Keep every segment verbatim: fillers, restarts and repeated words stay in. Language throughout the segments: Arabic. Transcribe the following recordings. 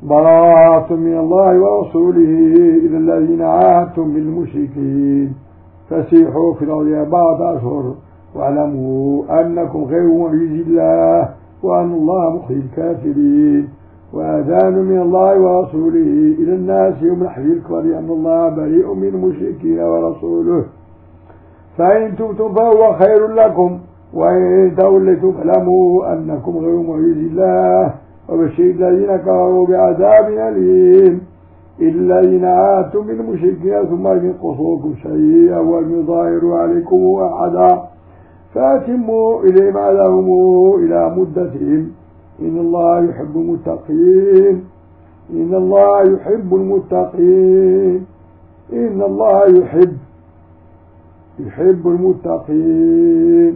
براءة من الله ورسوله إلى الذين عاهدتم من المشركين فسيحوا في الأرض أربعة أشهر واعلموا أنكم غير معجز الله وأن الله مخزي الكافرين. وأذان من الله ورسوله إلى الناس يوم الحج الأكبر أن الله بريء من المشركين ورسوله فإن تبتم فهو خير لكم وإن توليتم فاعلموا أنكم غير معجز الله وبشر الذين كفروا بعذاب أليم. إلا الذين عاهدتم من المشركين ثم لم ينقصوكم شيئا ولم يظاهروا عليكم أحدا فأتموا إليهم عذابهم إلى مدتهم إن الله يحب المتقين إن الله يحب المتقين إن الله يحب يحب المتقين.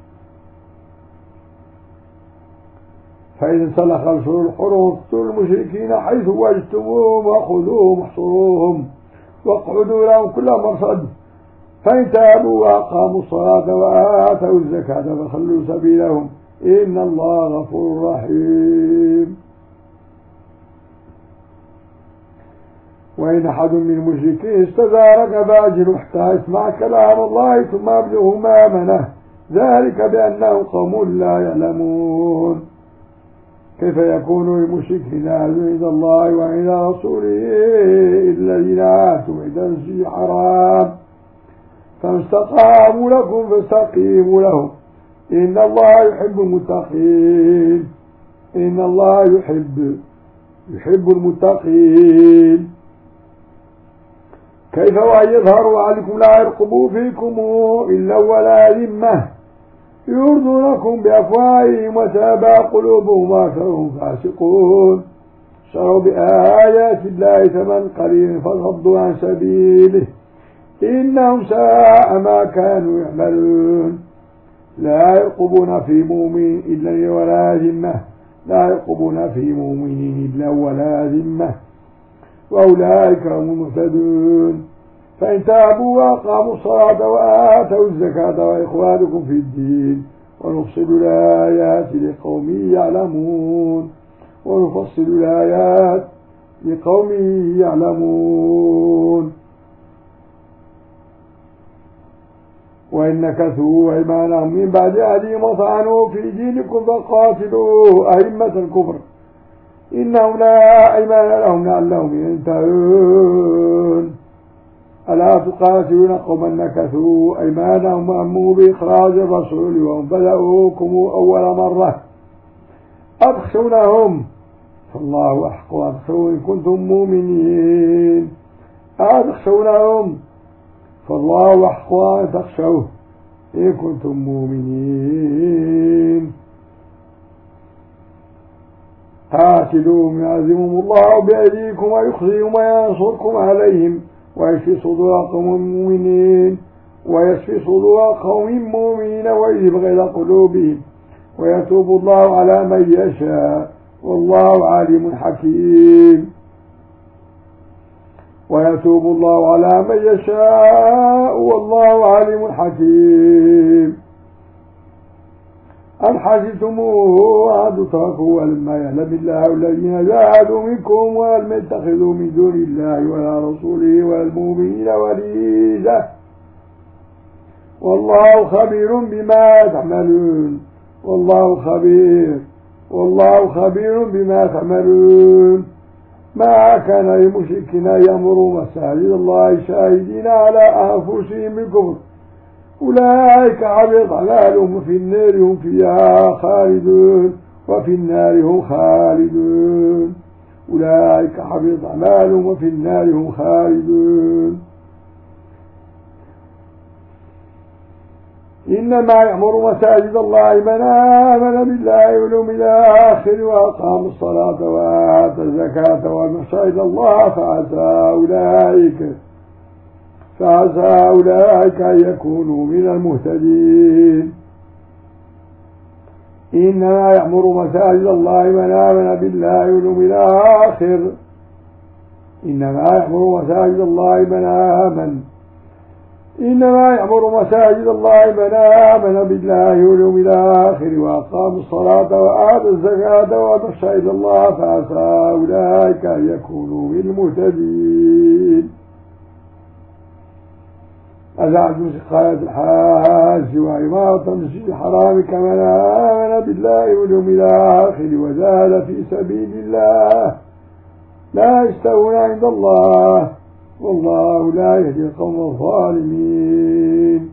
فإذا انسلخ الأشهر الحرم فاقتلوا المشركين حيث وجدتموهم وخذوهم واحصروهم واقعدوا لهم كل مرصد فإن تابوا وأقاموا الصلاة وآتوا الزكاة فخلوا سبيلهم إن الله غفور رحيم. وإن أحد من المشركين استجارك فأجره حتى يسمع كلام الله ثم أبلغه مأمنه ذلك بأنهم قوم لا يعلمون. كيف يكون للمشركين عهد عند الله وعند رسوله إلا الذين عاهدتم عند المسجد الحرام فما استقاموا لكم فاستقيموا لهم إن الله يحب المتقين إن الله يحب يحب المتقين. كيف وأن يظهروا عليكم لا يرقبوا فيكم إلا ولا ذمة يرضونكم بأفواههم وتابى قلوبهم وأكثرهم فاسقون شروا بآيات الله ثمن قليل فصدوا عن سبيله إنهم ساء ما كانوا يعملون. لا يرقبون في مؤمن إلا ولا ذمة لا يرقبون في مؤمن إلا ولا ذمة وأولئك هم المهتدون. فإن تابوا وأقاموا الصلاة وآتوا الزكاة وإخوانكم في الدين ونفصل الآيات لقوم يعلمون ونفصل الآيات لقوم يعلمون. وإن نكثوا أيمانهم من بعد عهدهم وطعنوا في دينكم فقاتلوا أئمة الكفر إنهم لا أيمان لهم لعلهم ينتهون. ألا تقاتلون قوما نكثوا أيمانهم وهموا بإخراج الرسول وهم بدأوكم أول مرة أتخشونهم فالله أحق أن تخشوه إن كنتم مؤمنين أتخشونهم فالله أحق أن تخشوه إن كنتم مؤمنين. قاتلوهم يعزمهم الله بأيديكم ويخزيهم وينصركم عليهم ويشفي صدور قوم مؤمنين ويشفي صدور قوم مؤمنين ويذهب غيظ قلوبهم ويتوب الله على من يشاء والله عليم حكيم. ويتوب الله على من يشاء والله عليم حكيم. أم حسبتموه أن تتركوا ولما يعلم الله الذين جاهدوا منكم ولم يتخذوا من دون الله ولا رسوله ولا المؤمنين وليجة والله خبير بما تعملون والله خبير والله خبير بما تعملون. ما كان للمشركين يأمروا مساجد الله شاهدين على أنفسهم بالكفر أولئك حبط أعمالهم في النار هم فيها خالدون وفي النار هم خالدون أولئك حبط أعمالهم وفي النار هم خالدون. إنما يأمر مساجد الله من آمن بالله واليوم الآخر وأقام الصلاة وآتى الزكاة ومشى إلى الله فعسى أولئك فعسى أولئك أن يكونوا من المهتدين. إنما يأمر مساجد الله من آمن بالله واليوم الآخر إنما يأمر مساجد الله من آمن إنما يأمر مساجد الله من آمن بالله واليوم الآخر وأقام الصلاة وآتى الزكاة وخشى إلى الله فعسى أولئك أن يكونوا من المهتدين. أزعج سقاية الحاج وعمارة المسجد الحرام كمن آمن بالله واليوم الآخر وزاد في سبيل الله لا يستوون عند الله والله لا يهدي القوم الظالمين.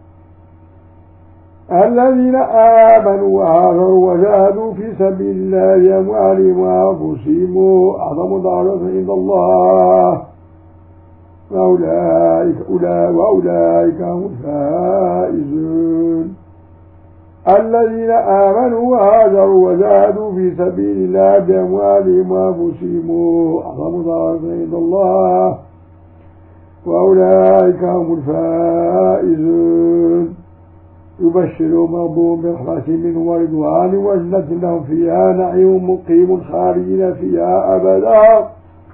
الذين آمنوا وهاجروا وجاهدوا في سبيل الله بأموالهم وأنفسهم أعظم درجة عند الله وأولئك وأولئك هم الفائزون. الذين آمنوا وهاجروا وجاهدوا في سبيل الله بأموالهم وأنفسهم أعظم درجة عند الله وأولئك هم الفائزون. يبشرهم ربهم برحمة منه ورضوان وجنة لهم فيها نعيم مقيم خالدين فيها أبدا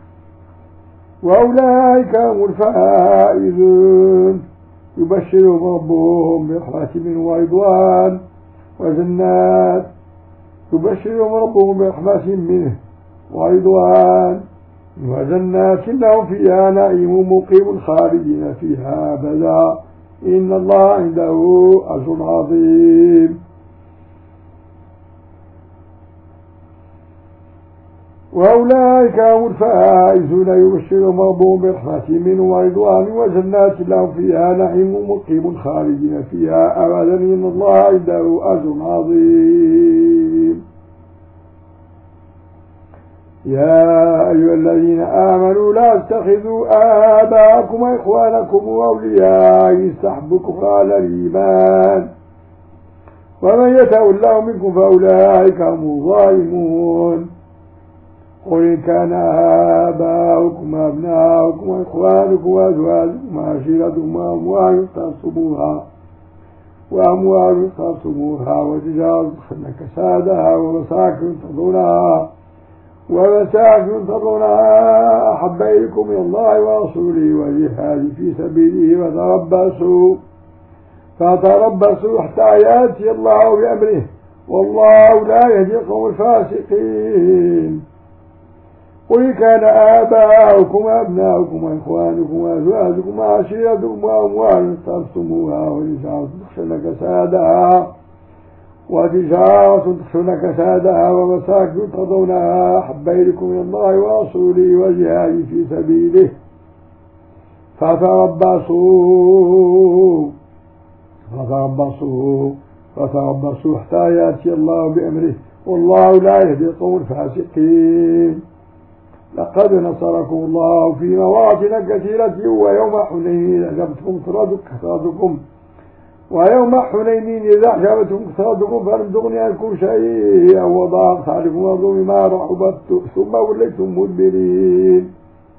وأولئك هم الفائزون. يبشرهم ربهم برحمة منه ورضوان وجنات يبشرهم ربهم برحمة منه ورضوان وجنات لهم فيها نعيم مقيم خالدين فيها أبدا إن الله عنده أجر عظيم. وأولئك هم الفائزون. يبشرهم ربهم برحمة منه ورضوان وجنات لهم فيها نعيم مقيم خالدين فيها أبدا إن الله عنده أجر عظيم. يا أيها الذين آمنوا لا تتخذوا آباءكم وإخوانكم أولياء يستحبوكم على الإيمان ومن يتولهم منكم فأولئك هم الظالمون. قل إن كان آباؤكم وأبناؤكم وإخوانكم وأزواجكم وعشيرتكم وأموال اقترفتموها وأموال اقترفتموها وتجارة تخشون كسادها ومساكن ترضونها ومساكن ترضونها أحب إليكم من الله ورسوله وجهاد في سبيله فتربصوا فتربصوا حتى يأتي الله بأمره والله لا يهدي القوم الفاسقين. قل كان آباؤكم وأبناؤكم وإخوانكم وأزواجكم وعشيرتكم وأموال اقترفتموها وتجارة تخشون كسادها وتجارة تخشون كسادها ومساكن ترضونها أحب إليكم من الله ورسوله وجهاد في سبيله فتربصوا فتربصوا فتربصوا حتى يأتي الله بأمره والله لا يهدي القوم الفاسقين. لقد نصركم الله في مواطن كثيرة ويوم حنين أعجبتكم كثرتكم ويوم حنين إذا أعجبتكم كثرتكم فلم تغن عنكم شيئا وضاقت عليكم الأرض بما رحبت ثم وليتم مدبرين.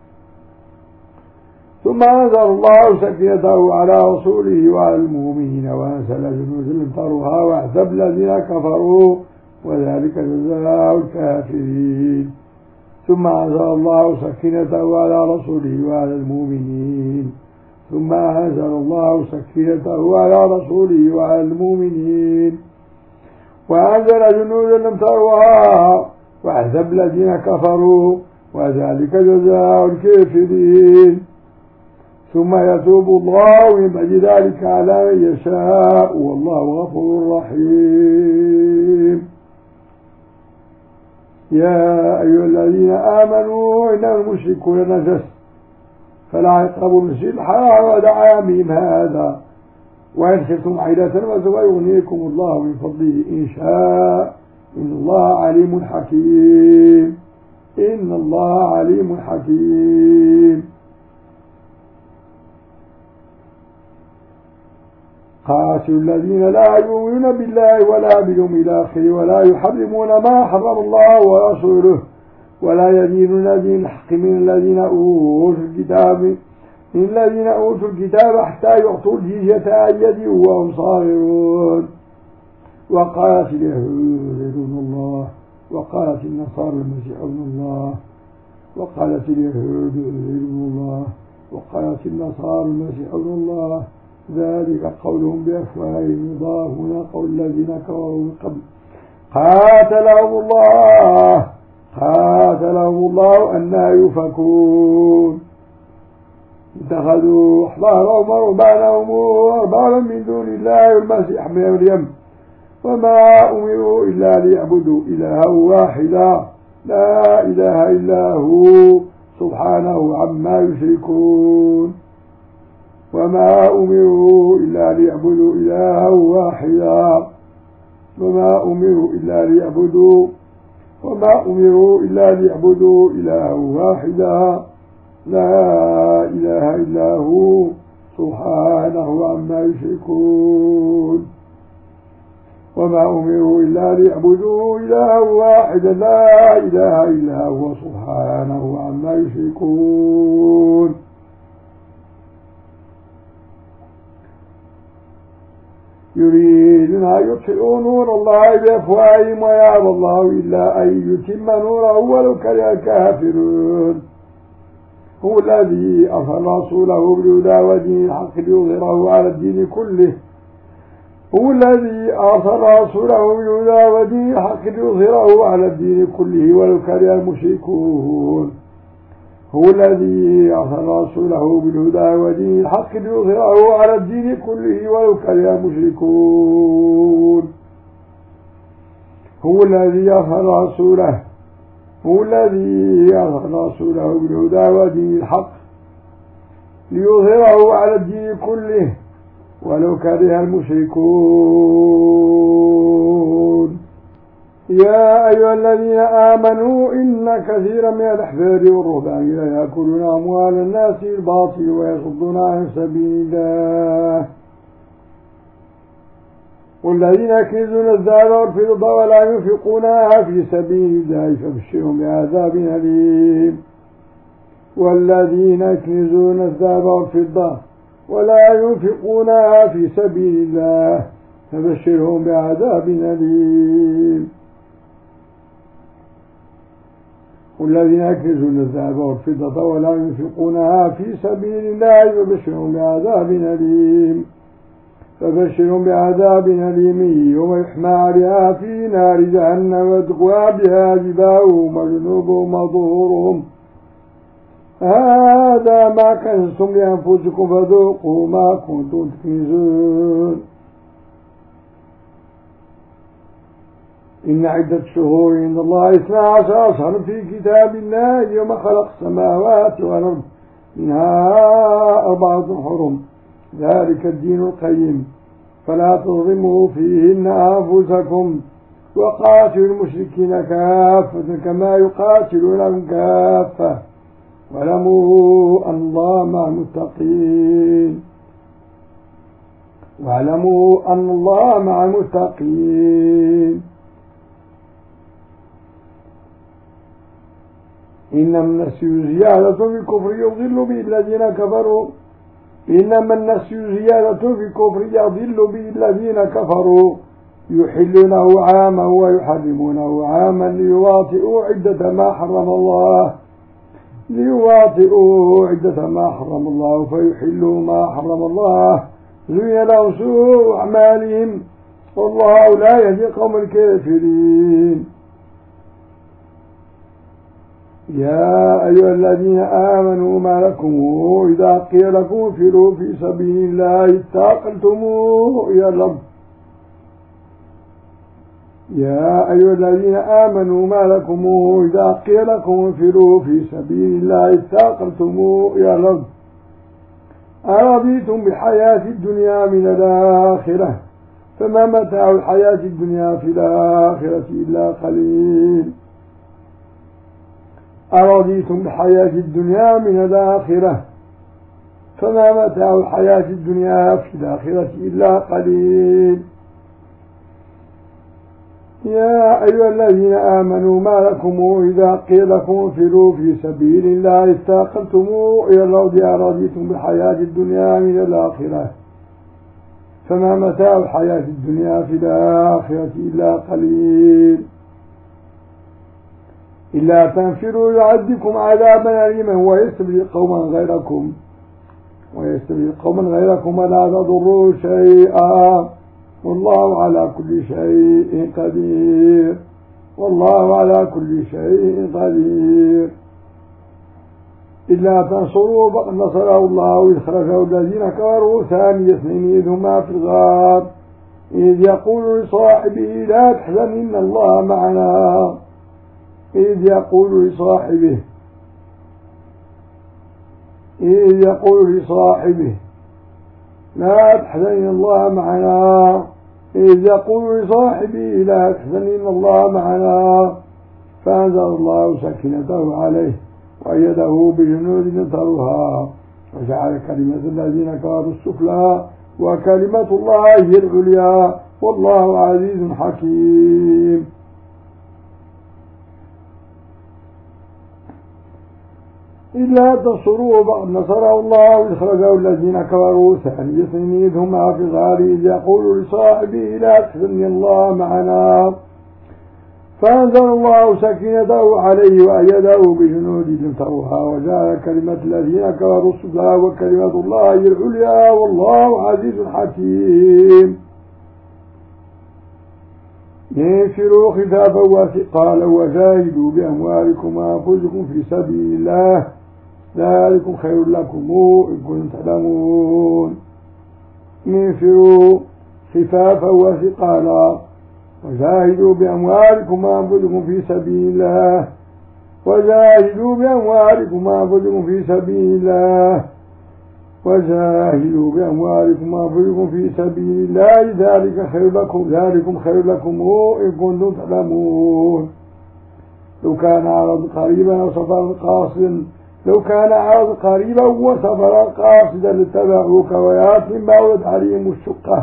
ثم أنزل الله سكينته على رسوله وعلى المؤمنين وأنزل جنود لم تروها واعتب الذين كفروا وذلك جزاء الكافرين. ثم أنزل الله سكينته على رسوله وعلى المؤمنين ثم أنزل الله سكينته على رسوله وعلى المؤمنين وأنزل جنودا لم تروها وعذب الذين كفروا وذلك جزاء الكافرين. ثم يتوب الله من بعد ذلك على من يشاء والله غفور رحيم. يا أيها الذين آمنوا إنما المشركون نجس فلا يقربوا المسجد الحرام بعد عامهم هذا وإن خفتم عيلة فسوف يغنيكم الله من فضله إن شاء إن الله عليم حكيم. إن الله عليم حكيم. قاتلوا الذين لا يؤمنون بالله ولا باليوم الآخر ولا يحرمون ما حرم الله ورسوله ولا يدينون دين الحق من الذين أوتوا الكتاب من الذين أوتوا الكتاب حتى يعطوا الجزية عن يد وهم صاغرون. وقالت اليهود ابن الله وقالت النصارى المسيح ابن الله وقالت اليهود ابن الله وقالت النصارى المسيح ابن الله ذلك قولهم بأفواههم يضاهون قول الذين كفروا من قبل قاتلهم الله قاتلهم الله أنى يؤفكون اتخذوا أحبارهم ورهبانهم أربابا من دون الله والمسيح ابن مريم وما أمروا إلا ليعبدوا إلها واحدا لا إله إلا هو سبحانه عما يشركون وما أمروا إلا ليعبدوا إلها واحدا وما أمروا إلا ليعبدوا وما أمروا إلا ليعبدوا إلها واحدا لا إله إلا هو سبحانه عما يشركون وما أمروا إلا ليعبدوا إلها واحدا لا إله إلا هو سبحانه عما يشركون يريدون أن يطفئوا نور الله بأفواههم ويأبى الله إلا أن يتم نوره ولو كره الكافرون هو الذي أرسل رسوله بالهدى ودين الحق ليظهره على الدين كله هو الذي أرسل رسوله بالهدى ودين الحق ليظهره على الدين كله ولو كره المشركون هو الذي أرسل رسوله بالهدى ودين الحق ليظهره على الدين كله ولو كره المشركون هو الذي أرسل رسوله هو الذي أرسل رسوله بالهدى ودين الحق ليظهره على الدين كله ولو كره المشركون يا أيها الذين آمنوا إن كثيرا من الأحبار والرهبان لا يأكلون أموال الناس بالباطل ويصدون عن سبيل الله والذين يكنزون الذهب والفضة ولا ينفقونها في سبيل الله فبشرهم بعذاب أليم والذين يكنزون الذهب والفضة ولا ينفقونها في سبيل الله فبشرهم بعذاب أليم والذين يكنزون الذهب والفضة ولا ينفقونها في سبيل الله فبشرهم بعذاب أليم فبشرهم بعذاب أليم يوم يحمى عليها في نار جهنم وتقوى بها جباههم وجنوبهم وظهورهم هذا ما كنزتم لأنفسكم فذوقوا ما كنتم تكنزون إن عدة الشهور عند الله اثنا عشر شهرا في كتاب الله يوم خلق السماوات والأرض منها أربعة حرم ذلك الدين القيم فلا تظلموا فيهن أنفسكم وقاتلوا المشركين كافة كما يقاتلونهم كافة واعلموا أن الله مع المتقين واعلموا أن الله مع المتقين إنما النسي زيادة في الكفر يضل به الذين كفروا إنما النسي زيادة في الكفر يضل به الذين كفروا يحلونه عاما ويحرمونه عاما ليواطئوا عدة ما حرم الله ليواطئوا عدة ما حرم الله فيحلوا ما حرم الله زين لهم سوء أعمالهم والله لا يهدي قوم الكافرين يا أيها الذين آمنوا ما لكم إذا قيل لكم انفروا في سبيل الله اتاقلتم إلى الأرض يا أيها الذين آمنوا ما لكم إذا قيل لكم انفروا في سبيل الله اتاقلتم إلى الأرض أرضيتم بالحياة الدنيا من الآخرة فما متاع الحياة الدنيا في الآخرة إلا قليل أرضيتم بحياة الدنيا من الآخرة فما متاع الحياة الدنيا في الآخرة إلا قليل يا أيها الذين آمنوا ما لكم إذا قيل لكم انفروا في سبيل الله استاقلتم إلى الأرض أرضيتم بحياة الدنيا من الآخرة فما متاع الحياة الدنيا في الآخرة إلا قليل إلا تنفروا يعذبكم عذابا أليما ويستبدل قوما غيركم ويستبدل قوما غيركم ولا تضروا شيئا والله على كل شيء قدير والله على كل شيء قدير. إلا تنصروا فقد نصره الله إذ خرجه الذين كفروا ثاني اثنين إذ هما في الغار إذ يقول لصاحبه لا تحزن إن الله معنا إذ يقول لصاحبه إذ يقول لصاحبه لا تحزن إن الله معنا إذ يقول لصاحبه لا تحزن إن الله معنا فأنزل الله سكينته عليه وأيده بجنود تروها وجعل كلمة الذين كفروا السفلى وكلمة الله هي العليا والله عزيز حكيم. إلا تنصروه فقد نصره الله إذ خرجه الذين كفروا ثاني اثنين إذ هما في الغار إذ يقول لصاحبه لا تحزن الله معنا فأنزل الله سكينته عليه وأيده بجنود لم تروها وجعل كلمة الذين كفروا السفلى وكلمة الله هي العليا والله عزيز حكيم. انفروا خفافا وثقالا وجاهدوا بأموالكم وأنفسكم في سبيل الله ذلكم خير لكم إن كنتم تعلمون. انفروا خفافا وثقالا وجاهدوا بأموالكم وأنفسكم في سبيل الله وجاهدوا بأموالكم وأنفسكم في سبيل الله وجاهدوا بأموالكم وأنفسكم في سبيل الله ذلك خير لكم ذلكم خير لكم إن كنتم تعلمون. لو كان عرض قريبا وسفرا قاصدا لو كان عرض قريبا وسفرا قاصدا لاتبعوك ولكن بعدت عليهم الشقة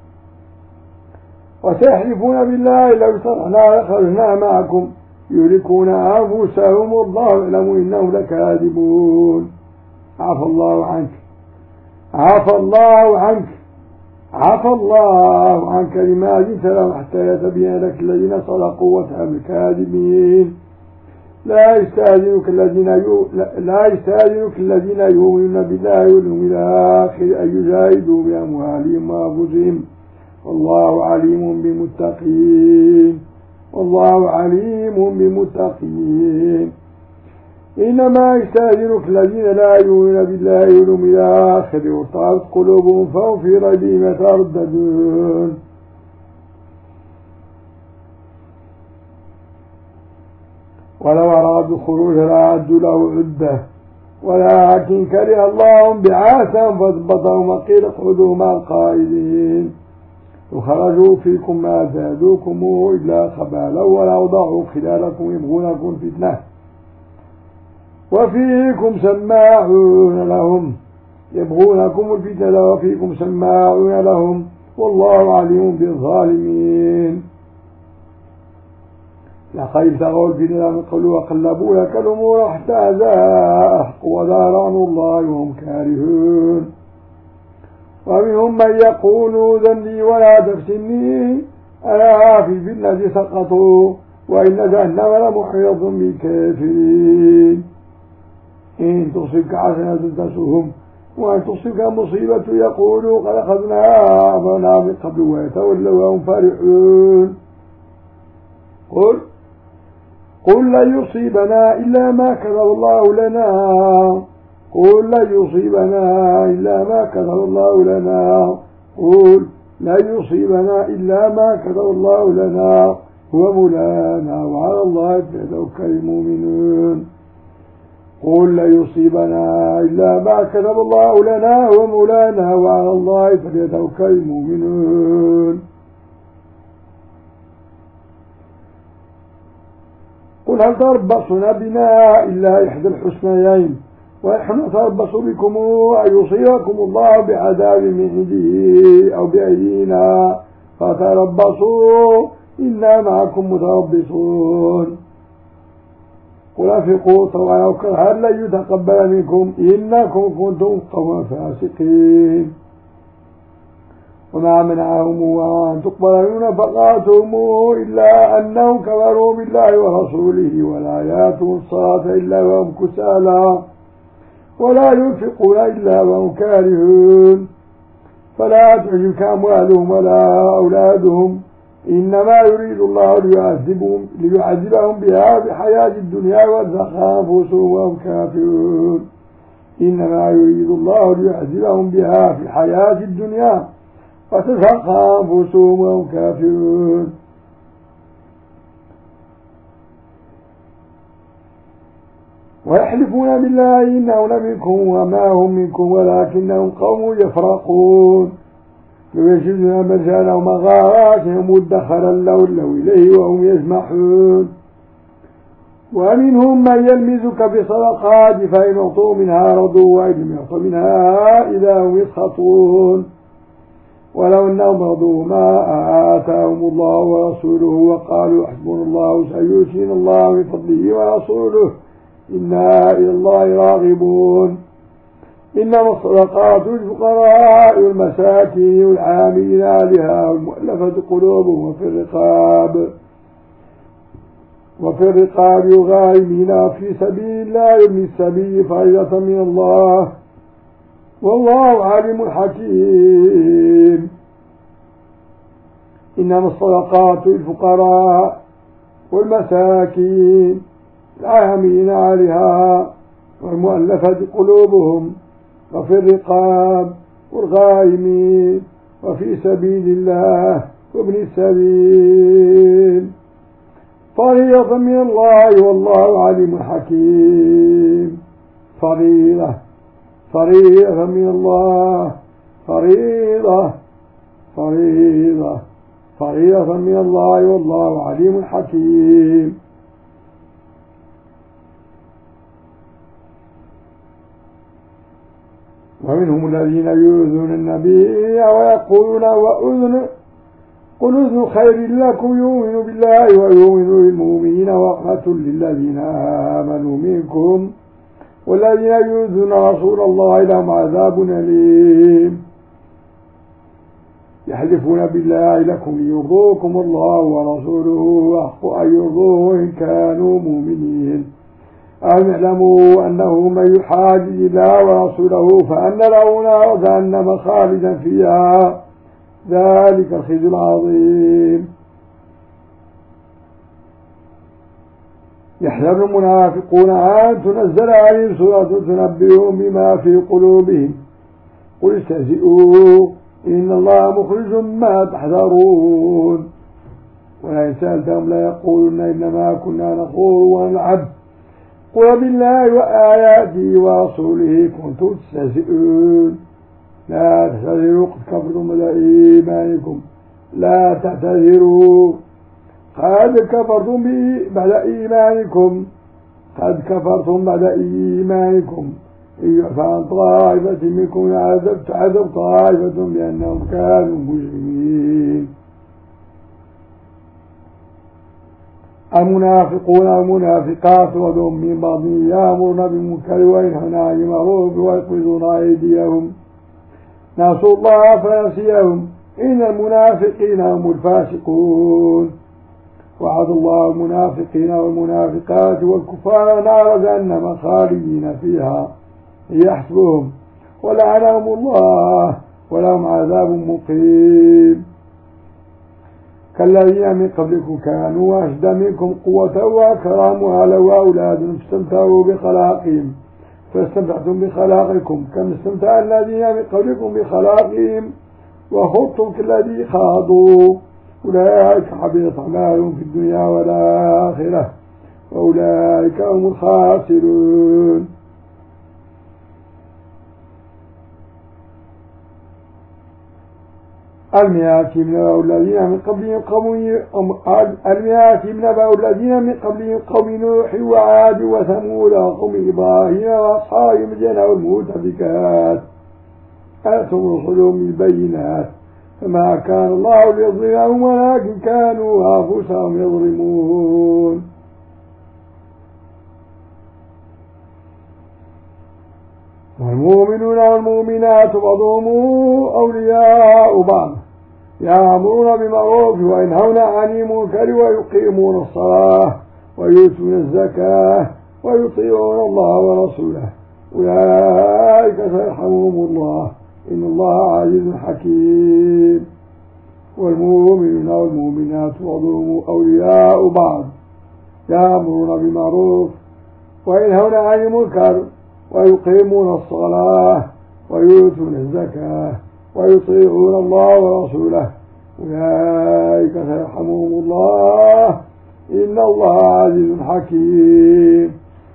وسيحلفون بالله لو استطعنا لخرجنا معكم يهلكون أنفسهم والله يعلم إنهم لكاذبون. عفى الله عنك عفى الله عنك عفى الله عنك لما أذنت لهم حتى يتبين لك الذين صدقوا وتعلم الكاذبين. لا يستأذنك الذين يو... لا يستأذنك الذين يؤمنون بالله واليوم الآخر أن يجاهدوا بأموالهم وأنفسهم والله عليم بالمتقين والله عليم بالمتقين. إنما يستأذنك الذين لا يؤمنون بالله واليوم الآخر وارتابت قلوبهم فهم في ريبهم يترددون. ولو أرادوا الخروج لأعدوا له عدة ولكن كره الله بعاثهم فاثبتهم وقيل اقعدوا مع القائدين وخرجوا فيكم ما زادوكم إلا خبالا ولأوضعوا خلالكم يبغونكم فتنة وفيكم سماعون لهم يبغونكم الفتنة وفيكم سماعون لهم والله عليم بالظالمين. لقد ابتغوا الفتنة من قبل وقلبوا لك الأمور حتى جاء الحق وظهر أمر الله وهم كارهون. ومنهم من يقول ذنبي ولا تفتني ألا في الفتنة سقطوا وإن جهنم لمحيط بالكافرين. إن تصبك حسنة تسؤهم وإن تصبك مصيبة يقولوا قد أخذنا أمرنا من قبل ويتولوا وهم فرحون. قل قل لا يصيبنا إلا ما كتب الله لنا قل لا يصيبنا إلا ما كتب الله لنا قل لا يصيبنا إلا ما كتب الله لنا هو مولانا وعلى الله فليتوكل المؤمنون. قل لا يصيبنا إلا ما كتب الله لنا هو مولانا وعلى الله فليتوكل المؤمنون. قل هل تربصنا بنا إلا إحدى الحسنيين ونحن نتربص بكم أن يصيبكم الله بعذاب من عنده أو بأيدينا فتربصوا إنا معكم متربصون. قل أنفقوا طوعا أو كرها لن يتقبل منكم إنكم كنتم قوما فاسقين. وما منعهم أن تقبل منهم نفقاتهم إلا أنهم كفروا بالله ورسوله ولا يأتون الصلاة إلا وهم كسالى ولا ينفقون إلا وهم كارهون فلا تعجبك أموالهم ولا أولادهم إنما يريد الله ليعذبهم, ليعذبهم بها في حياة الدنيا وتزهق أنفسهم وهم كافرون إنما يريد الله ليعذبهم بها في الحياة الدنيا وتزهق أنفسهم وهم كافرون ويحلفون بالله إنهم لمنكم وما هم منكم ولكنهم قوم يفرقون يجدون مجالا ومغاراتهم مدخرا لولوا إليه وهم يجمحون ومنهم من يلمزك في صدقات فإن أعطوا منها رضوا وإن لم يعطوا منها إذا هم يسخطون ولو أنهم رضوا ما آتاهم الله ورسوله وقالوا حسبنا الله سيؤتينا الله من فضله ورسوله إنا إلى الله راغبون إنما الصدقات للفقراء والمساكين والعاملين عليها والمؤلفة قلوبهم وفي الرقاب وفي الرقاب والغارمين في سبيل الله وابن السبيل فريضة من الله والله عليم حكيم إنما الصدقات للفقراء والمساكين العاملين عليها والمؤلفة قلوبهم وفي الرقاب والغارمين وفي سبيل الله وابن السبيل فريضة من الله والله عليم حكيم فريضة فريضة من الله فريضة فريضة فريضة من الله والله عليم حكيم ومنهم الذين يؤذون النبي ويقولون وأذن قل أذن خير لكم يؤمن بالله ويؤمن بالمؤمنين ورحمة للذين آمنوا منكم والذين يؤذون رسول الله لهم عذاب أليم يحلفون بالله لكم ليرضوكم الله ورسوله وأحق أن يرضوه إن كانوا مؤمنين أن يعلموا أنه من يحادد الله ورسوله فأن له نار جهنم خالدا فيها ذلك الخزي العظيم يحذر المنافقون أن تنزل عليهم سورة تنبئهم بما في قلوبهم قل استهزئوا إن الله مخرج ما تحذرون ولئن سألتهم لا يقولون إنما كنا نخوض ونلعب قل بالله وآياته ورسوله كنتم تستهزئون لا تعتذروا قد كفرتم بعد إيمانكم لا تعتذروا قد كفرتم بعد إيمانكم قد كفرتم بعد إيمانكم إن يعفى عن طائفة منكم تعذب طائفة بأنهم كانوا مجرمين المنافقون والمنافقات بعضهم من بعض يأمرون بالمنكر وينهون عن المعروف ويقبضون أيديهم نسوا الله فنسيهم إن المنافقين هم الفاسقون وعد الله المنافقين والمنافقات والكفار نار جهنم خالدين فيها يحسبهم ولعنهم الله ولهم عذاب مقيم كالذين من قبلكم كانوا أشد منكم قوة وأكثر أموالا وأولادا فاستمتعوا بخلاقهم فاستمتعتم بخلاقكم كما استمتع الذين من قبلكم بخلاقهم وخضتم كالذي خاضوا أولئك حبطت أعمالهم في الدنيا والآخرة وأولئك هم الخاسرون المئات من الذين من قبلهم قوم المئات من الذين من قبلهم قوم نوح وعاد وثمود وقوم إبراهيم وأصحاب مدين والمؤتفكات آتهم رسلهم بالبينات فما كان الله ليظلمهم ولكن كانوا أنفسهم يظلمون والمؤمنون والمؤمنات بعضهم أولياء بعض يأمرون بالمعروف وينهون عن المنكر ويقيمون الصلاة ويؤتون الزكاة ويطيعون الله ورسوله أولئك سيرحمهم الله إن الله عزيز حكيم. والمؤمنون والمؤمنات بعضهم أولياء بعض يأمرون بالمعروف وينهون عن المنكر ويقيمون الصلاة ويؤتون الزكاة ويطيعون الله ورسوله أولئك سيرحمهم الله إن الله عزيز حكيم.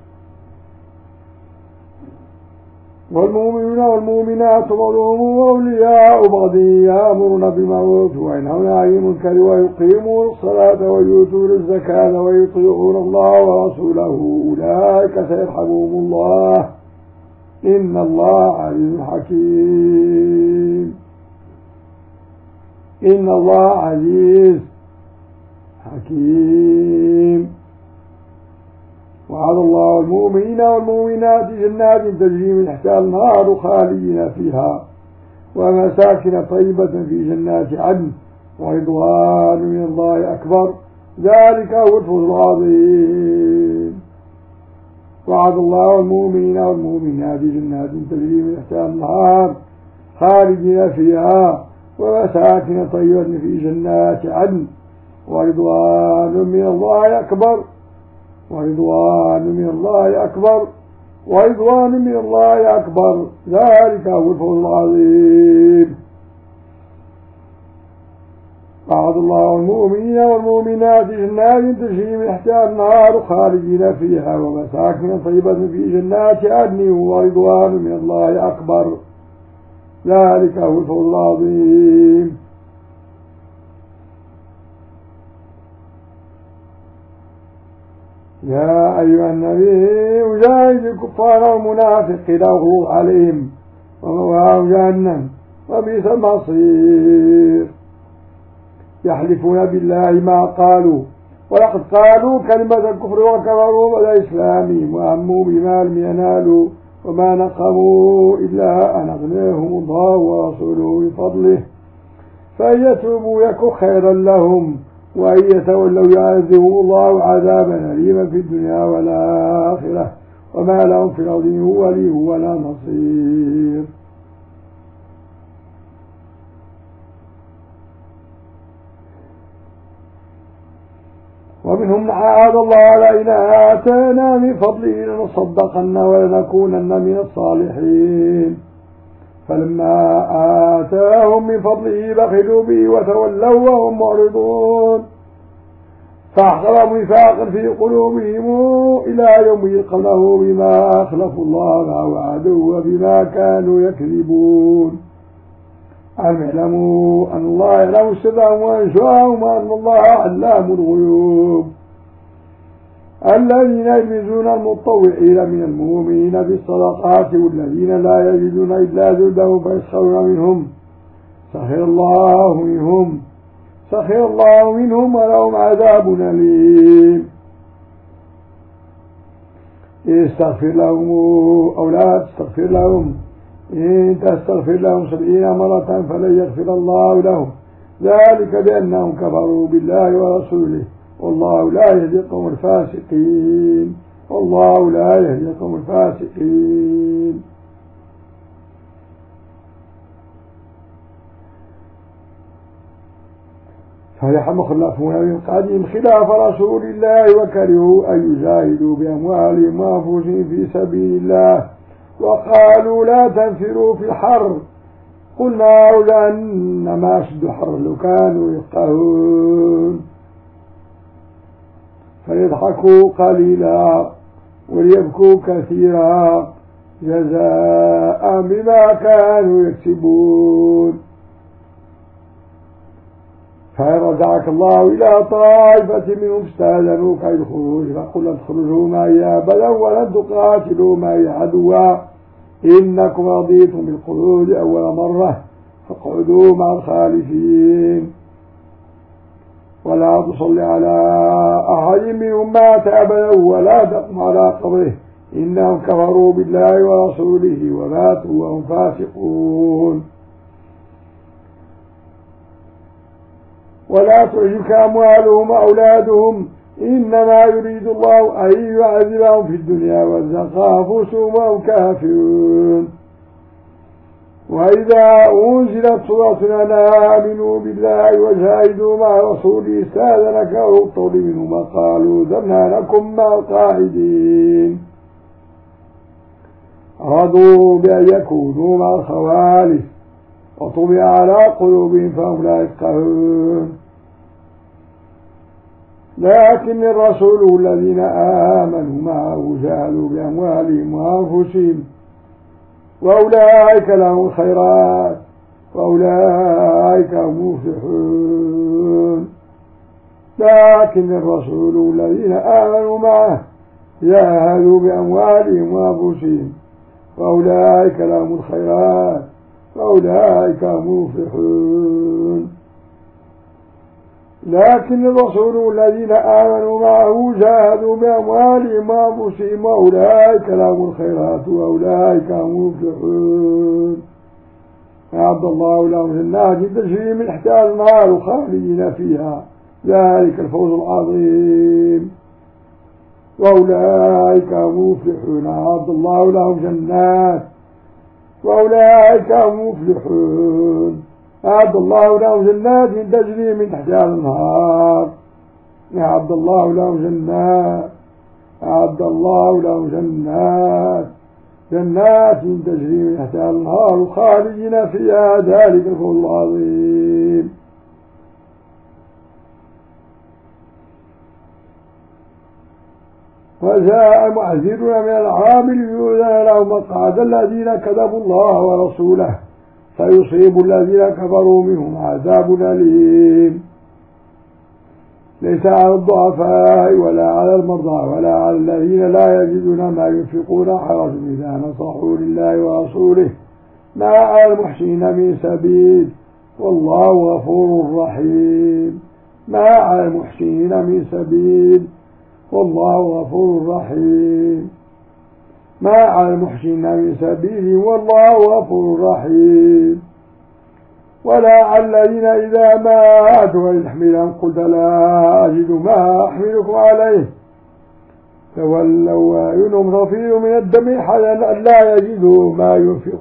والمؤمنون والمؤمنات بعضهم أولياء بعض يأمرون بالمعروف وينهون عن المنكر ويقيمون الصلاة ويؤتون الزكاة ويطيعون الله ورسوله أولئك سيرحمهم الله إن الله عزيز حكيم. إن الله عزيز حكيم. وعد الله المؤمنين والمؤمنات جنات تجري من تحتها النار خالدين فيها ومساكن طيبة في جنات عدن ورضوان من الله أكبر ذلك هو الفوز العظيم. وعد الله المؤمنين والمؤمنات جنات تجري من تحتها النار خالدين فيها ومساكن طيبة في جنات عدن ورضوان من الله أكبر ورضوان من الله أكبر ورضوان من الله أكبر ذلك هو الفوز العظيم. وعد الله المؤمنين والمؤمنات جنات تجري من تحتها النار خالدين فيها ومساكن طيبة في جنات عدن ورضوان من الله أكبر ذلك هو الفوز العظيم. يا أيها النبي جاهد الكفار والمنافقين واغلظ عليهم ومأواهم جهنم وبئس المصير. يحلفون بالله ما قالوا ولقد قالوا كلمة الكفر وكفروا بعد إسلامهم وهموا بما لم ينالوا وما نقموا إلا أن أغناهم الله ورسوله من فضله فإن يتوبوا يك خيرا لهم وإن يتولوا يعذبهم الله عذابا أليما في الدنيا والآخرة وما لهم في الأرض من ولي ولا نصير. ومنهم من عاهد الله لئن آتانا من فضله لنصدقن ولنكونن من الصالحين فلما آتاهم من فضله بخلوا به وتولوا وهم معرضون فأحضرهم نفاقا في قلوبهم إلى يوم يلقونه بما أخلفوا الله ما وعدوا وبما كانوا يكذبون. ألم يعلموا أن الله يعلم سرهم وأنشأهم وأن الله علام الغيوب. الذين يلمزون المتطوعين من المؤمنين بالصدقات والذين لا يجدون إلا جهدهم فيسخرون منهم سخر الله منهم سخر الله منهم ولهم عذاب أليم. استغفر لهم أو لا تستغفر لهم إن تستغفر لهم سبعين مرة فلن يغفر الله لهم ذلك بأنهم كفروا بالله ورسوله والله لا يهدي القوم الفاسقين والله لا يهدي القوم الفاسقين. فرح مخلفون من قديم خلاف رسول الله وكرهوا أن يجاهدوا بأموالهم وأنفسهم في سبيل الله وقالوا لا تنفروا في الحر قل نار جهنم أشد حر لو كانوا يفقهون. فيضحكوا قليلا وليبكوا كثيرا جزاء بما كانوا يكسبون. فإن رجعك الله إلى طائفة منهم استأذنوك الخروج فقل لن تخرجوا معي أبدا ولن تقاتلوا معي عدوا إنكم رضيتم بالخروج أول مرة فاقعدوا مع الخالفين ولا تصل على أحد منهم مات أبدا ولا تقم على قبره إنهم كفروا بالله ورسوله وماتوا وهم فاسقون. ولا تعجبك أموالهم وأولادهم إنما يريد الله أن يعذبهم في الدنيا وتزهق أنفسهم وهم كافرون. وإذا أنزلت سورة أن آمنوا بالله وجاهدوا مع رسوله استأذنك أولو الطول منهم قالوا ذرنا لكم مع القاعدين رضوا بأن يكونوا مع الخوالف وطبع على قلوبهم فهم لا يفقهون. لكن الرسول الذين آمنوا معه جاهدوا بأموالهم وأنفسهم وأولئك لهم الخيرات وأولئك هم المفلحون. لكن الرسول الذين آمنوا معه جاهدوا بأموالهم وأنفسهم وأولئك لهم الخيرات وأولئك هم المفلحون. لكن الرسول الذين آمنوا معه جاهدوا بأموالهم وأنفسهم وأولئك لهم الخيرات وأولئك هم المفلحون. أعد الله لهم جنات تجري من تحتها الأنهار خالدين فيها ذلك الفوز العظيم وأولئك هم المفلحون. أعد الله لهم جنات وأولئك هم المفلحون. أعد الله لهم جنات تجري من تحتها الأنهار. أعد الله لهم جنات أعد الله لهم جنات جنات تجري من تحتها الأنهار خالدين فيها ذلك الفوز العظيم. وجاء معذرون من الأعراب ليؤذن لهم مقعد الذين كذبوا الله ورسوله سيصيب الذين كفروا منهم عذاب أليم. ليس على الضعفاء ولا على المرضى ولا على الذين لا يجدون ما ينفقون حرج إذا نصحوا لله ورسوله ما على المحسنين من سبيل والله غفور رحيم. ما على المحسنين من سبيل والله غفور رحيم. ما على المحسنين من سبيل والله غفور رحيم. ولا على الذين إذا ما أتوا لتحملهم قلت لا أجد ما أحملكم عليه تولوا وأعينهم تفيض من الدم حزنا أن لا يجدوا ما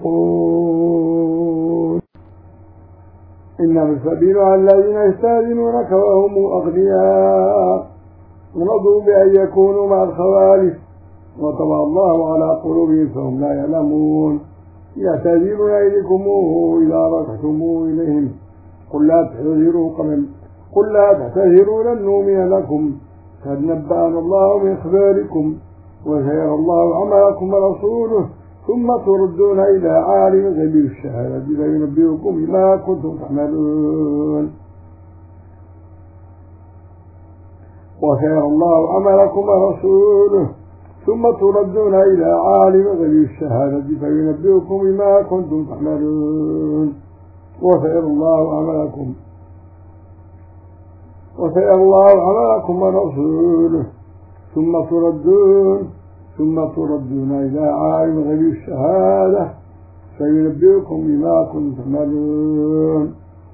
ينفقون. إنما السبيل على الذين يستأذنونك وهم أغنياء ورضوا بأن يكونوا مع الخوالف وطبع الله على قلوبهم فهم لا يعلمون. يعتذرون إليكم إذا رجعتم إليهم قل لا تعتذروا قبل قل لا تعتذروا لن نؤمن لكم قد نبأنا الله من أخباركم وسيرى الله عملكم ورسوله ثم تردون إلى عالم الغيب والشهادة فينبئكم بما كنتم تعملون. وسيرى الله عملكم ورسوله ثم تردون إلى عالم الغيب والشهادة فينبئكم بما كنتم تعملون. وسيرى الله عملكم وسيرى الله عملكم ورسوله ثم تردون ثم تردون إلى عالم الغيب والشهادة فينبئكم بما كنتم تعملون.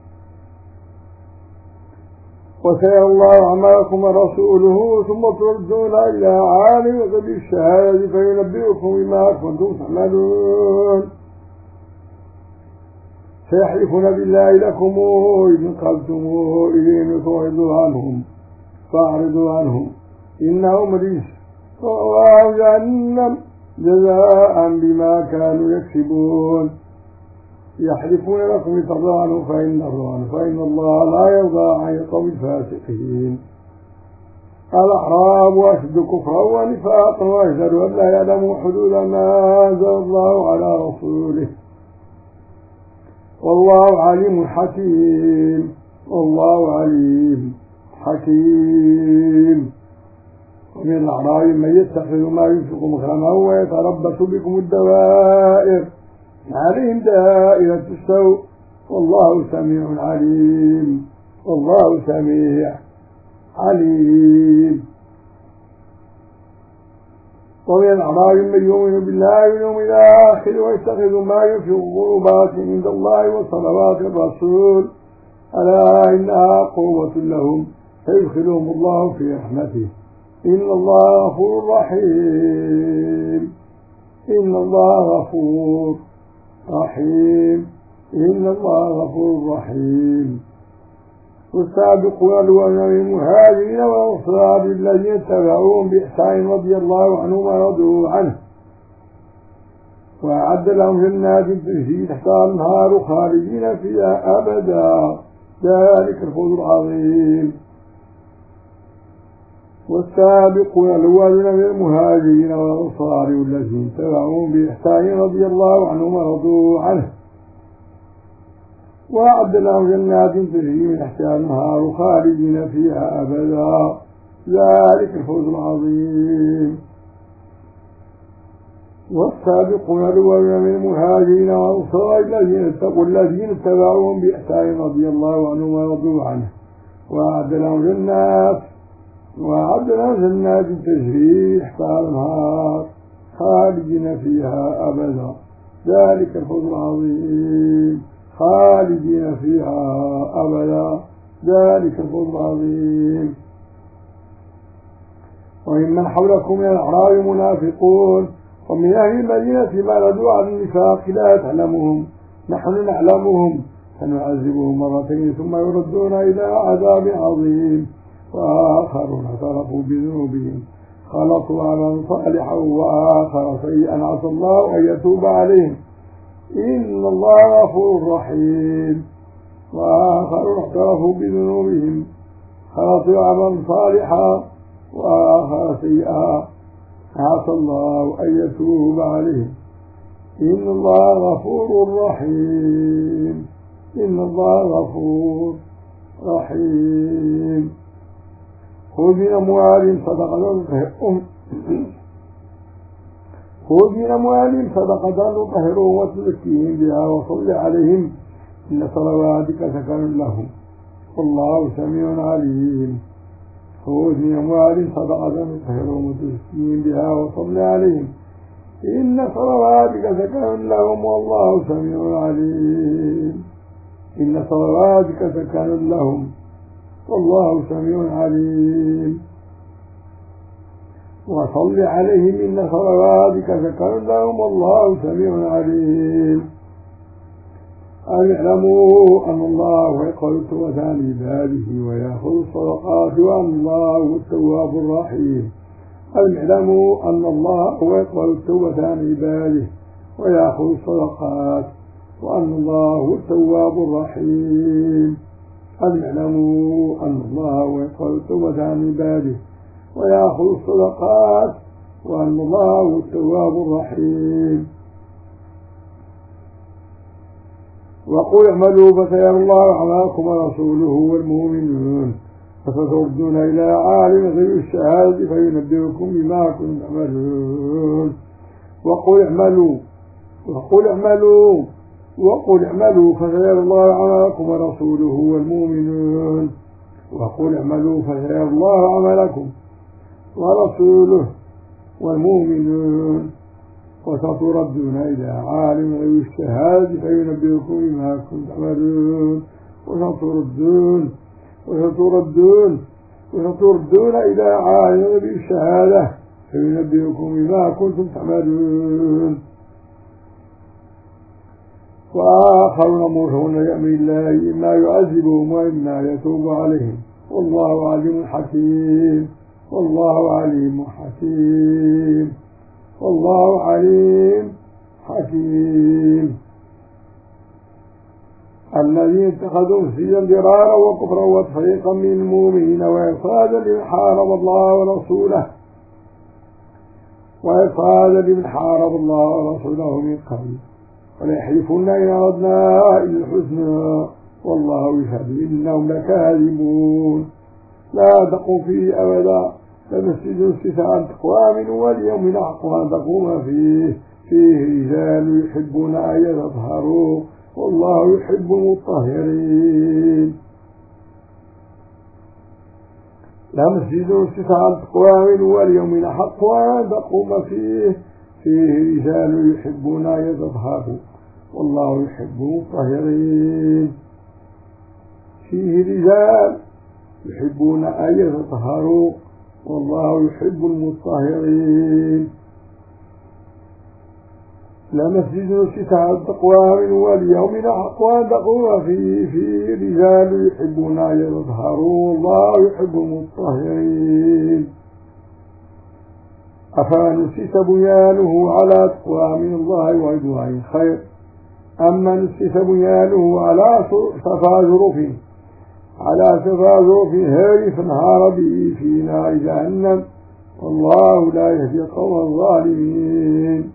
وسيرى الله عملكم ورسوله ثم تردون إلى عالم الغيب والشهادة فينبئكم بما كنتم تعملون. سيحلفون بالله لكم إذ انقلتم إليهم تعرضوا عنهم فأعرضوا عنهم إنهم رجس ومأواهم جهنم جزاء بما كانوا يكسبون. يحلفون لكم لترضوا عنهم فإن فإن الله لا يرضى عن القوم الفاسقين. الأعراب أشد كفرا ونفاقا وأجدر أن لا يعلموا حدود ما أنزل الله على رسوله والله عليم حكيم. والله عليم حكيم. ومن الأعراب من يتخذ ما ينفق مكرما ويتربص بكم الدوائر عليهم دائرة السوء والله سميع عليم. والله سميع عليم. ومن الأعراب من يؤمن بالله واليوم الآخر ويتخذ ما ينفق قربات عند الله وصلوات الرسول ألا إنها قوة لهم فيدخلهم الله في رحمته إن الله غفور رحيم إن الله غفور رحيم إن الله غفور رحيم. والسابقون الأولون من المهاجرين والأنصار الذين اتبعوهم بإحسان رضي الله عنهم ورضوا عنه وأعد لهم جنات تجري تحتها الأنهار خالدين فيها أبدا ذلك الفوز العظيم. والسابقون الأولون من المهاجرين والأنصار الذين اتبعوهم بإحسان رضي الله عنهم ورضوا عنه وأعد لهم جنات تجري من تحتها الأنهار خالدين فيها أبدا ذلك الفوز العظيم. والسابقون الأولون من المهاجرين والأنصار الذين اتقوا الذين اتبعوهم بإحسان رضي الله عنهم ورضوا عنه وأعد لهم جنات وأعد لهم جنات تجري تحتها الأنهار خالدين فيها أبدا ذلك الفوز العظيم. خالدين فيها أبدا ذلك الفوز العظيم. وممن حولكم من الأعراب منافقون ومن أهل المدينة مردوا على النفاق لا تعلمهم نحن نعلمهم سنعذبهم مرتين ثم يردون إلى عذاب عظيم. وآخرون اعترفوا بذنوبهم خلطوا عملا صالحا وآخر سيئا عسى الله أن يتوب عليهم إن الله غفور رحيم. وآخرون اعترفوا بذنوبهم خلطوا عملا صالحا وآخر سيئا عسى الله أن يتوب عليهم إن الله غفور رحيم إن الله غفور رحيم. خذ من أموالهم صدقة خذ من أموالهم صدقة تطهرهم وتزكيهم بها وصل عليهم إن صلواتك سكن لهم والله سميع عليم. خذ من أموالهم صدقة تطهرهم وتزكيهم بها وصل عليهم إن صلواتك سكن لهم والله سميع عليم. إن صلواتك سكن لهم والله سميع عليم. وصل عليهم إن صلواتك سكن لهم والله سميع عليم. أن اعلموا أن الله يقبل توبة عن عباده ويأخذ الصدقات وأن الله هو التواب الرحيم. أن اعلموا أن الله يقبل التوبة عن عباده ويأخذ الصدقات وأن الله هو التواب الرحيم. أن اعلموا أن الله يقبل التوبة عن عباده ويأخذ الصدقات وأن الله هو التواب الرحيم. وقل اعملوا فسيرى الله أعمالكم ورسوله والمؤمنون فستردون إلى عالم الغيب الشهادة فينبئكم بما كنتم تعملون. وقل اعملوا وقل اعملوا وقل اعملوا فسيرى الله أعمالكم ورسوله والمؤمنون وقل اعملوا فسيرى الله أعمالكم ورسوله والمؤمنون وستردون إلى عالم الغيب الشهادة فينبئكم بما كنتم تعملون. وستردون وستردون وستردون إلى عالم الغيب الشهادة فينبئكم بما كنتم تعملون. وآخرون مرهون لأمر الله إما يعذبهم وإما يتوب عليهم والله عليم حكيم والله عليم حكيم والله عليم حكيم. الذين اتخذوا مسجدا ضرارا وكفرا وتفريقا من المؤمنين وإرصادا لمن حارب الله ورسوله وإرصادا لمن حارب الله ورسوله من قبل وليحلفن إن أردنا إلا الحسنى والله يشهد إنهم لكاذبون. لا تقوم فيه أبدا فمسجد استثاء تقوى من واليوم الحق أن تقوم فيه فيه رجال يحبون أن يتطهروا والله يحب المطهرين. لمسجد استثاء تقوى من واليوم الحق أن تقوم فيه فيه رجال يحبون أن يتطهروا والله يحب المطهرين. فيه رجال يحبون أن يتطهروا والله يحب المطهرين. لمسجد أسس على التقوى من واليوم الحق وأن تقوم فيه فيه رجال يحبون أن يظهروا والله يحب المطهرين. أفمن أسس بنيانه على تقوى من الله ورضوان خير أم من أسس بنيانه على شفا جرف على شفا جرف هار فانهار به في نار جهنم والله لا يهدي القوم الظالمين.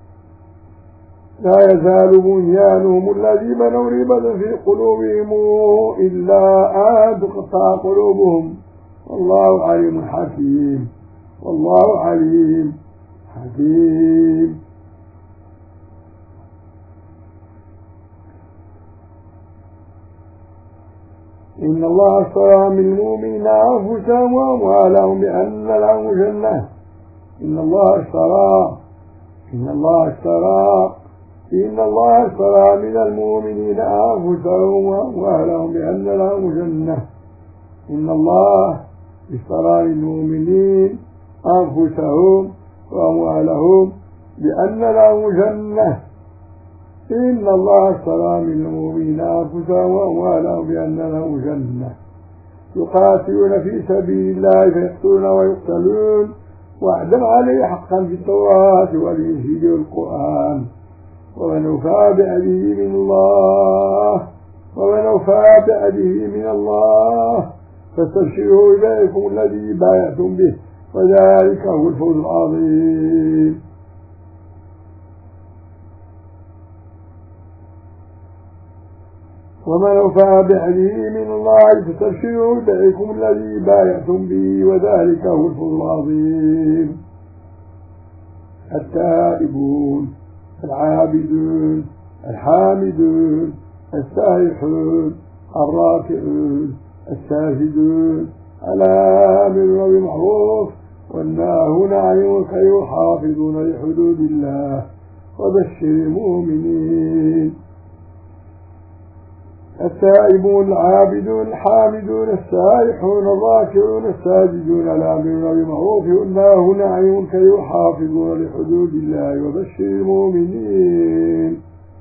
لا يزال بنيانهم الذي بنوا ريبة في قلوبهم إلا أن تقطع قلوبهم والله عليم حكيم. والله عليم حكيم. إن الله اشترى من المؤمنين أنفسهم وأموالهم بأن لهم جنة. إن الله اشترى إن الله اشترى إن الله اشترى من المؤمنين أنفسهم وأموالهم بأن لهم جنة. إن الله اشترى للمؤمنين أنفسهم وأموالهم بأن لهم جنة. إن الله اشترى من المؤمنين أنفسهم وأموالهم بأن لهم جنة يقاتلون في سبيل الله فيقتلون ويقتلون وعدا عليه حقا في التوراة والإنجيل والقرآن ومن أوفى بعهده من الله ومن أوفى بعهده من الله فاستبشروا إليكم الذي بايعتم به وذلك هو الفوز العظيم. ومن أوفى بعهده من الله فاستبشروا إليكم الذي بايعتم به وذلك هو الفوز العظيم. التائبون العابدون الحامدون السائحون الراكعون الساجدون الآمرون بالمعروف والناهون عن المنكر والحافظون لحدود الله وبشر المؤمنين. التائبون العابدون الحامدون السائحون الراكعون الساجدون الآمرون بالمعروف والناهون عن المنكر والحافظون لحدود الله وبشر المؤمنين.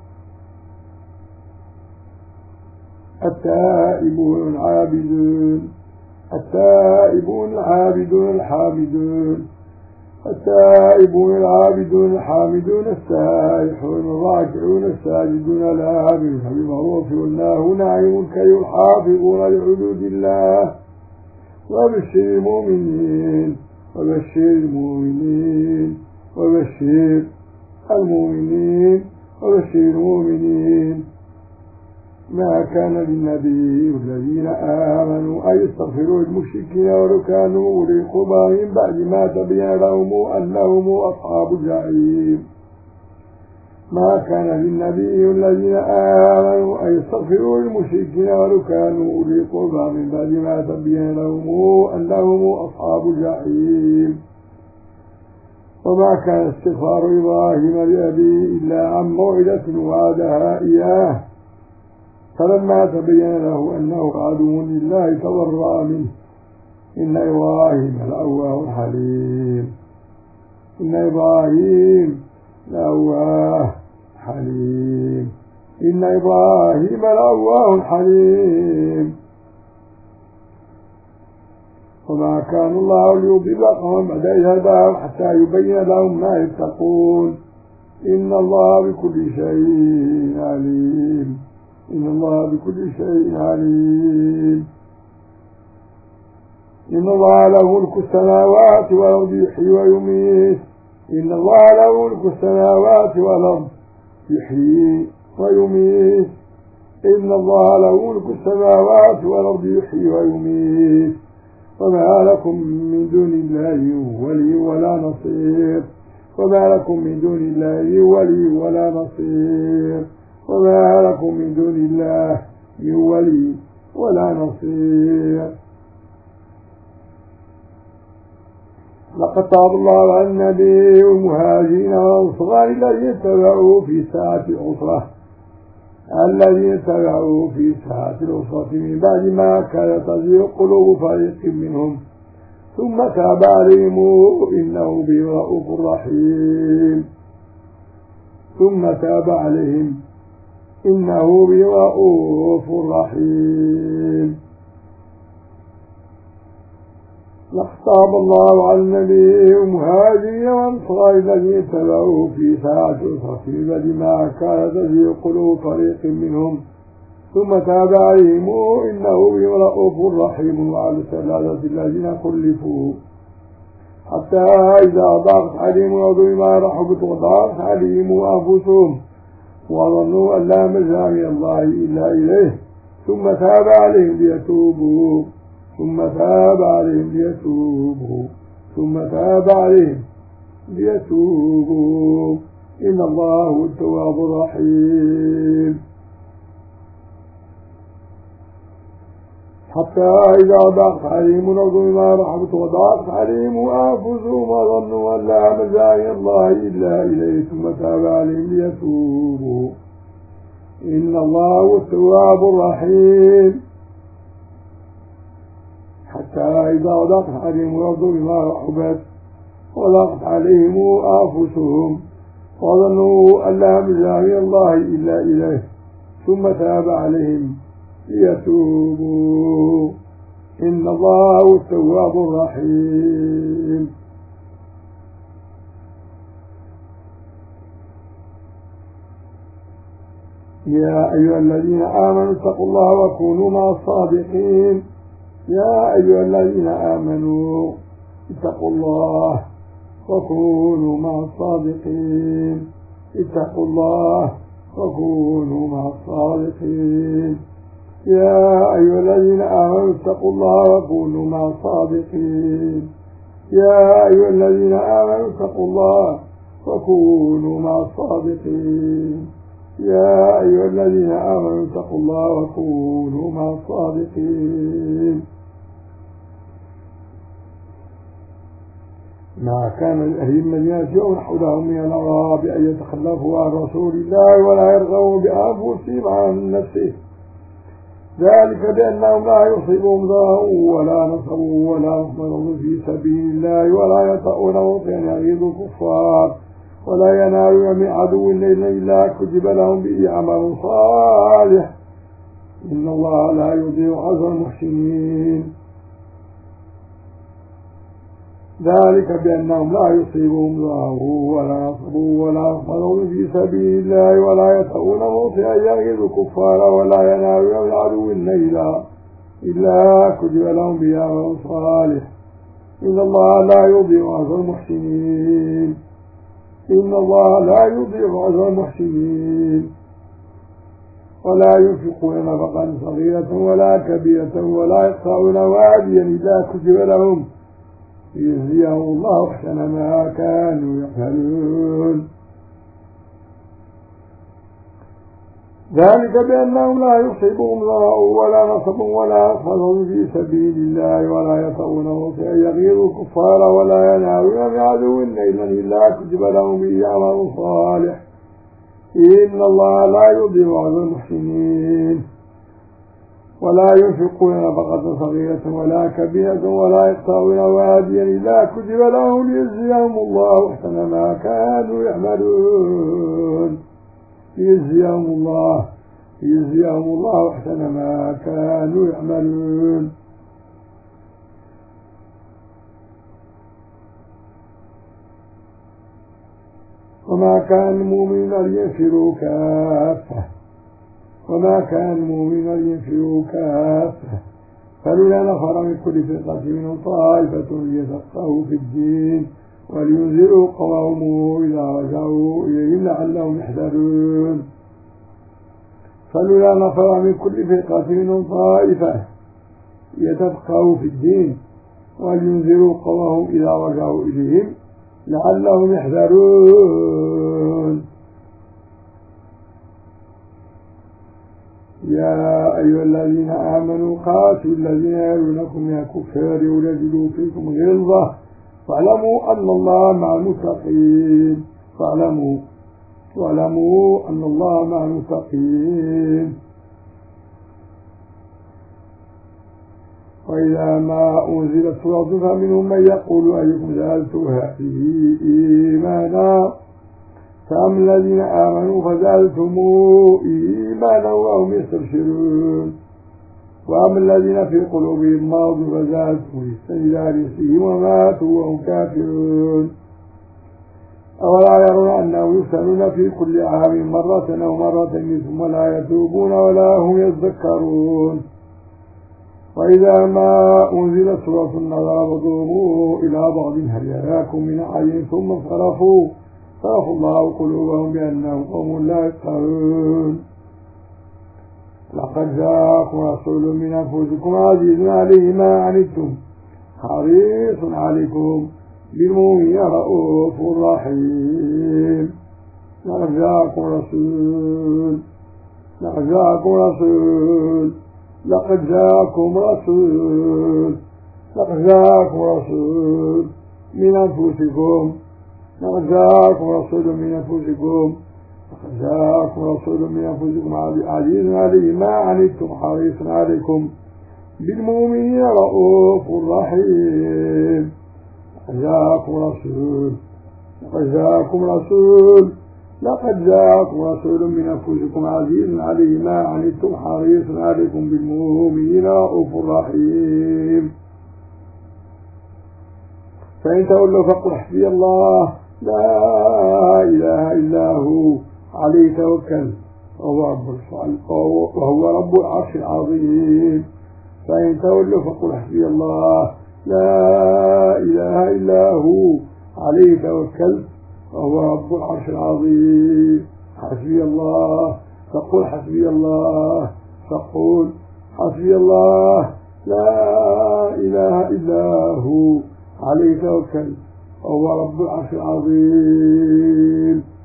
التائبون العابدون التائبون العابدون الحامدون التائبون العابدون الحامدون السائحون الراكعون الساجدون الآمرون بالمعروف والناهون عن المنكر والحافظون لحدود الله وبشر المؤمنين وبشر المؤمنين وبشر المؤمنين وبشر المؤمنين. ما كان للنبي والذين آمنوا أن يستغفروا للمشركين ولو كانوا أولي قربى من بعد ما تبين لهم أنهم أصحاب الجحيم. ما كان للنبي والذين آمنوا أن يستغفروا للمشركين ولو كانوا أولي قربى من بعد ما تبين لهم أنهم أصحاب الجحيم. وما كان استغفار إبراهيم لأبيه إلا عن موعدة وعدها إياه فلما تبين له أنه عدو لله تبرأ منه إن إبراهيم لأواه حليم. إن إبراهيم لأواه حليم. إن إبراهيم لأواه حليم. وما كان الله ليضل قوما بعد إذ هداهم حتى يبين لهم ما يتقون إن الله بكل شيء عليم. إن الله بكل شيء عليم. إن الله له ملك السماوات والأرض يحيي ويميت. إن الله له ملك السماوات والأرض يحيي ويميت. إن الله له ملك السماوات والأرض يحيي ويميت. وما لكم من دون الله ولي ولا نصير. وما لكم من دون الله ولي ولا نصير. وما لكم من دون الله من ولي ولا نصير. لقد تاب الله على النبي والمهاجرين والأنصار الذين اتبعوه في ساعة العسرة الذين اتبعوه في ساعة العسرة من بعد ما كانت تزيغ قلوب فريق منهم ثم تاب عليهم إنه بهم رؤوف رحيم ثم تاب عليهم إنه بهم رؤوف رحيم. لاختار الله على النبي ومهاجرين وانصار الذين اتبعوه في ساعة الخطيبة لما كان تزيغ قلوب فريق منهم ثم تاب عليهم إنه بهم رؤوف رحيم. وعلى الثلاثة الذين خلفوا حتى إذا ضاقت عليهم الأرض بما رحبت وضاقت عليهم أنفسهم وظنوا أن لا ملجأ من الله إلا إليه ثم تاب عليهم ليتوبوا ثم تاب عليهم ليتوبوا ثم تاب عليهم ليتوبوا إن الله هو التواب الرحيم. حتى إذا ضاقت عليهم الأرض بما رحبت وضاقت عليهم أنفسهم وظنوا أن لا ملجأ من الله إلا إليه ثم تاب عليهم ليتوبوا إن الله هو التواب الرحيم. حتى إذا ضاقت عليهم الأرض بما رحبت وضاقت عليهم أنفسهم وظنوا أن لا ملجأ من الله إلا إليه ثم تاب عليهم ليتوبوا إن الله هو التواب الرحيم. يا أيها الذين آمنوا اتقوا الله وكونوا مع الصادقين يا أيها الذين آمنوا اتقوا الله وكونوا مع الصادقين اتقوا الله وكونوا مع الصادقين يا أيها الذين آمنوا اتقوا الله وكونوا مع الصادقين يا أيها الذين آمنوا اتقوا الله وكونوا مع الصادقين يا أيها الذين آمنوا اتقوا الله وكونوا مع الصادقين. ما كان لأهل المدينة يوم حولهم من الأعراب أن يتخلفوا عن رسول الله ولا يرغبوا بأنفسهم عن نفسه ذلك بأنهم لا يصيبهم ضرر ولا نصر ولا مخمصة في سبيل الله ولا يطؤون موطئا يغيظ الكفار ولا ينالون من عدو إلا كتب لهم به عمل صالح إن الله لا يضيع أجر المحسنين. ذلك بأنهم لا يصيبهم ضرر ولا نصر ولا مخمصة في سبيل الله ولا يطؤون موطئا يغيظ الكفار ولا ينالون من عدو إلا إلا كتب لهم به عمل صالح إن الله لا يضيع أجر المحسنين. إن الله لا يضيع أجر المحسنين. ولا ينفقون نفقا صغيرة ولا كبيرة ولا يقطعون واديا إلا كتب لهم ليجزيهم الله أحسن ما كانوا يعملون. ذلك بأنهم لا يصيبهم ضرر ولا نصب ولا مخمصة في سبيل الله ولا يطؤون موطئا يغيظ الكفار ولا ينالون من عدو نيلا إلا كتب لهم به عمل صالح إن الله لا يضيع أجر المحسنين. ولا ينفقون نفقة صغيرة ولا كبيرة ولا يقطعون واديا إلا كتب لهم ليجزيهم الله أحسن ما كانوا يعملون ليجزيهم الله ليجزيهم الله أحسن ما كانوا يعملون. وما كان المؤمنين لينفروا كافة وما كان المؤمنين لينفروا كافة فلولا نفر من كل فرقة منهم طائفة ليتفقهوا في الدين ولينذروا قومهم إذا رجعوا إليهم لعلهم يحذرون. فلولا نفر من كل فرقة منهم طائفة ليتفقهوا في الدين ولينذروا قومهم إذا رجعوا إليهم لعلهم يحذرون. يا أيها الذين آمنوا قاتلوا الذين يلونكم من الكفار ويجدوا فيكم غلظة واعلموا أن الله مع المتقين واعلموا واعلموا أن الله مع المتقين. وإذا ما أنزلت سورة فمنهم من يقول أيكم زادته هذه إيمانا فأما الذين آمنوا فزادتهم إيمانا وهم يستبشرون وأما الذين في قلوبهم مرض فزادتهم إلى رزقهم وماتوا وهم كافرون أولا يرون أنهم يفتنون في كل عام مرة أو مرتين ثم لا يتوبون ولا هم يذكرون وإذا ما أنزلت سورة نظر بعضهم إلى بعض هل يراكم من أحد ثم انصرفوا صرف الله قلوبهم بأنهم قوم لا يفقهون لقد جاءكم رسول من أنفسكم عزيز عليه ما عنتم حريص عليكم بالمؤمنين رؤوف رحيم لقد جاءكم رسول لقد جاءكم رسول لقد جاءكم رسول لقد جاءكم رسول من أنفسكم لقد جاءكم رسول من أنفسكم لقد جاءكم رسول من أنفسكم عزيز عليه ما عنتم حريص عليكم بالمؤمنين رؤوف رحيم لقد جاءكم رسول لقد جاءكم رسول لقد جاءكم رسول من أنفسكم عزيز عليه ما عنتم حريص عليكم بالمؤمنين رؤوف رحيم فإن تولوا فقل حسبي الله لا إله إلا هو عليه توكل وهو رب وهو رب العرش العظيم فإن تولوا فقل حسبي الله لا إله إلا هو عليه توكل وهو رب العرش العظيم حسبي الله فقل حسبي الله فقل حسبي الله لا إله إلا هو عليه توكل وهو رب العرش العظيم.